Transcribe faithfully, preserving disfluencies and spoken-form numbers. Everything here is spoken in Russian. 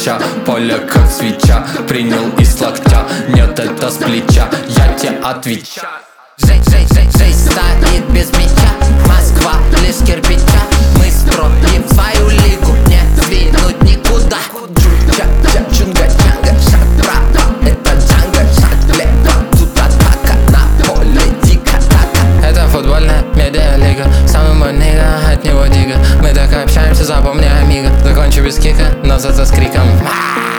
мяча. Поле как свеча, принял из локтя. Нет, это с плеча, я тебе отвечаю. Жизнь, жизнь, жизнь, жизнь стоит без мяча. Москва лишь кирпича. Мы строим свою лигу, не двинуть никуда. Чуча, ча, чунга, чанга, шаг вправо, это джанга, шаг влево. Тут атака, на поле дико атака. Это футбольная медиалига, самый мой нига, от него дига. Мы так общаемся, запомни, амиго. Закончу без кика, но зато с криком.